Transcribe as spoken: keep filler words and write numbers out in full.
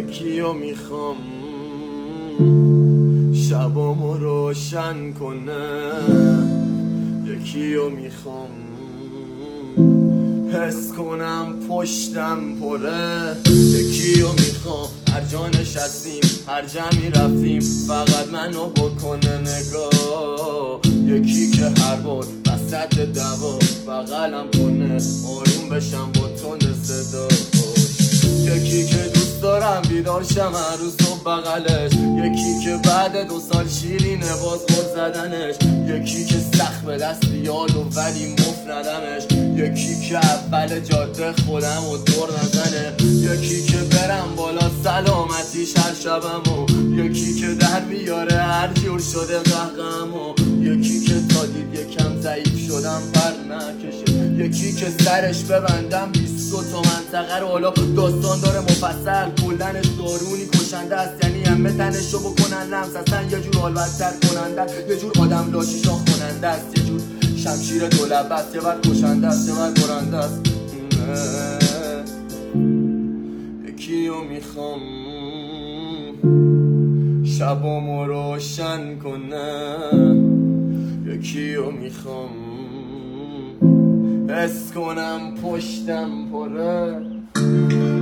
یکیو میخوام شبامو روشن کنه، یکیو میخوام حس کنم پشتم پره، یکیو میخوام هر جا نشستیم هر جمعی رفتیم فقط منو بکنه نگاه، یکی که هر بار وسط دوا بغلم کنه آروم بشم با تون صدا، یکی که دوست دارم بیدار شم هر روز صبح بغلش، یکی که بعد دو سال شیرینه باز غر زدنش، یکی که سخت به دست بیاد و ولی مفت ندمش، یکی که اول جاده خودم و دور نزنه، یکی که برم بالا سلامتیش هر شبم و یکی که در بیاره هر جور شده قهقم و یکی که تا دید یکم ضعیف شدم پر نکشه، یکی که سرش ببندم بیست و تو منطقه رو حالا داستان داره مفصل، کلنش دارونی کشنده است یعنی همه تنش رو بکنن لمس، اصلا یه جور حالوتر کننده، یه جور آدم لاشی شاه کننده است، یه جور شمشیر دولبه است، یه بر کشنده است یه بر برنده است، یکیو میخوام شبامو روشن کنه، یکیو میخوام حس کنم پشتم پره.